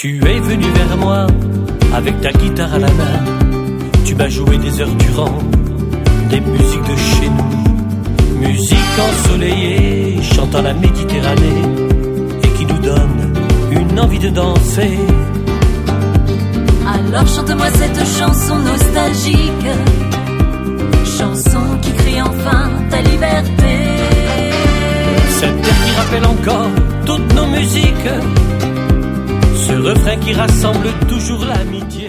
Tu es venu vers moi avec ta guitare à la main. Tu m'as joué des heures durant des musiques de chez nous. Musique ensoleillée, chantant la Méditerranée, et qui nous donne une envie de danser. Alors chante-moi cette chanson nostalgique, chanson qui crie enfin ta liberté. Cette air qui rappelle encore toutes nos musiques, ce refrain qui rassemble toujours l'amitié.